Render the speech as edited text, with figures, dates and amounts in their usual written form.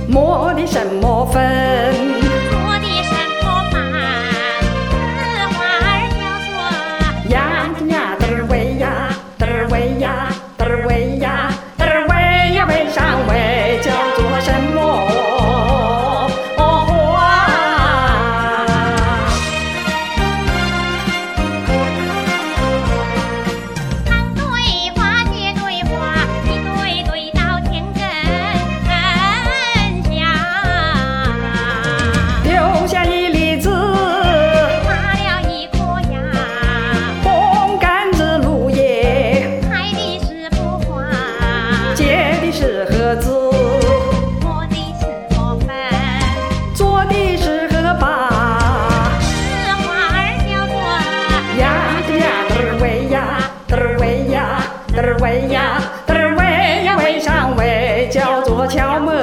磨的什么粉？ 磨的什么饭？此花儿叫做呀呀嘚儿喂呀，嘚儿喂呀，嘚儿喂呀，嘚儿喂呀喂上喂，叫做什么花？ 汤对花，接对花，一对对到天根下。 留下一粒子， 插了一颗芽， 红杆子芦叶， 开的是幅画， 结的是盒子， 磨的是磨粉。 做的是荷把。 此花儿叫做呀嘚呀嘚儿喂呀，嘚儿喂呀，嘚儿喂呀，嘚儿喂呀喂上喂，叫做乔木